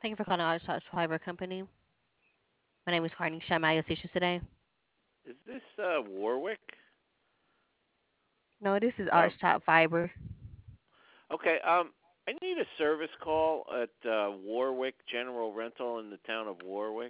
Thank you for calling Arch Touch Fiber Company. My name is Carney. Shall I assist you today? Is this Warwick? No, this is Arch Um, Top Fiber. okay. I need a service call at Warwick General Rental in the town of Warwick.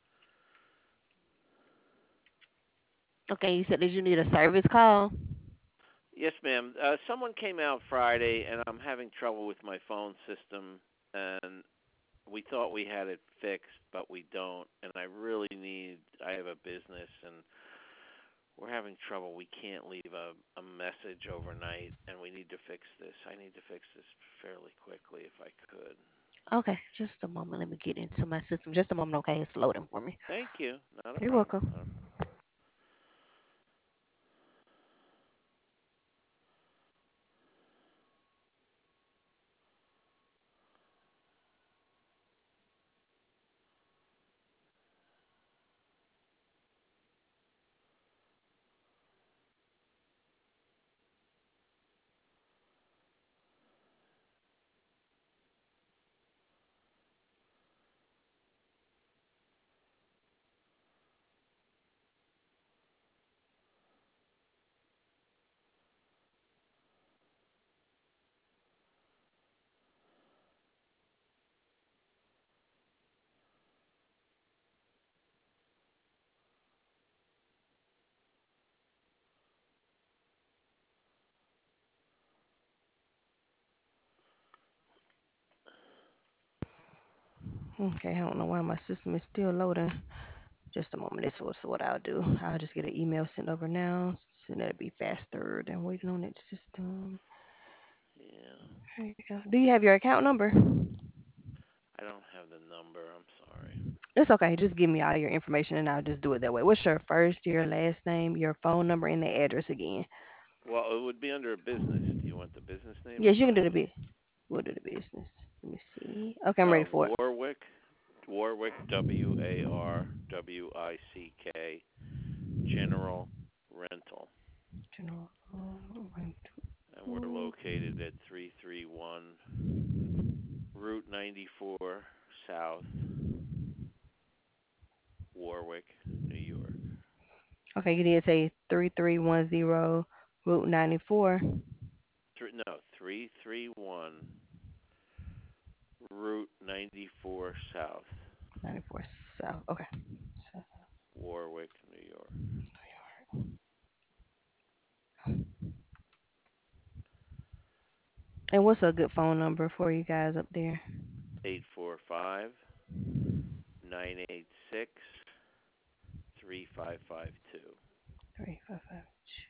Okay, you said that you need a service call. Yes, ma'am. Someone came out Friday, and I'm having trouble with my phone system, and we thought we had it fixed, but we don't. And I really need. I have a business, and we're having trouble. We can't leave a message overnight, and we need to fix this. I need to fix this fairly quickly if I could. Okay, just a moment. Let me get into my system. Just a moment, okay? It's loading for me. Thank you. Not a You're problem. welcome. Okay, I don't know why my system is still loading. Just a moment. This is what I'll do. I'll just get an email sent over now, so that'll be faster than waiting on that system. Yeah. There you go. Do you have your account number? I don't have the number. I'm sorry. It's okay. Just give me all your information and I'll just do it that way. What's your first, your last name, your phone number, and the address again? Well, it would be under a business. Do you want the business name or Yes, you can not? do the bit. We'll do the business. Let me see. Okay, I'm ready for it. Warwick. Warwick. Warwick. General Rental. General. And we're located at 331 Route 94 South, Warwick, New York. Okay, you did say 3310 Route 94. No, 331 Route 94 South, 94 South. Okay. So, Warwick, New York. and what's a good phone number for you guys up there? 845-986-3552. 355.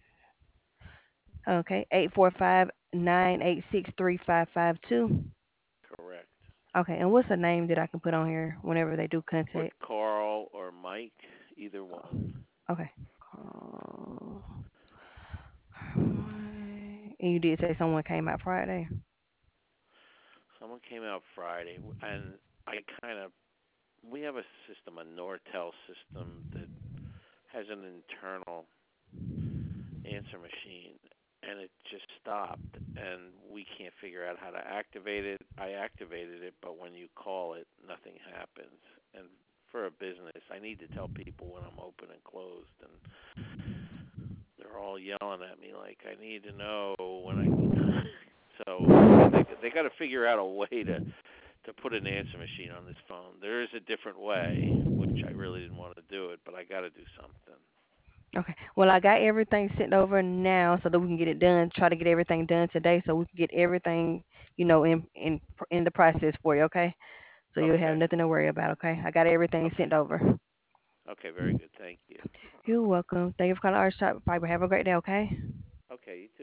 Okay, 845-986-3552. Correct. Okay, and what's a name that I can put on here whenever they do Put contact? Carl or Mike, either one. Okay. Uh, and you did say someone came out Friday. Someone came out Friday, and I kind of we have a system, a Nortel system that has an internal answer machine, and it just stopped, and we can't figure out how to activate it. I activated it, but when you call it, nothing happens. And for a business, I need to tell people when I'm open and closed, and they're all yelling at me like I need to know when I. So they got to figure out a way to put an answer machine on this phone. There is a different way, which I really didn't want to do it, but I got to do something. Okay. Well, I got everything sent over now so that we can get it done. Try to get everything done today so we can get everything, in the process for you. Okay. So you'll have Okay. nothing to worry about. Okay. I got everything Okay. sent over. Okay. Very good. Thank you. You're welcome. Thank you for calling Arch Top Fiber. Have a great day. Okay. Okay. You too.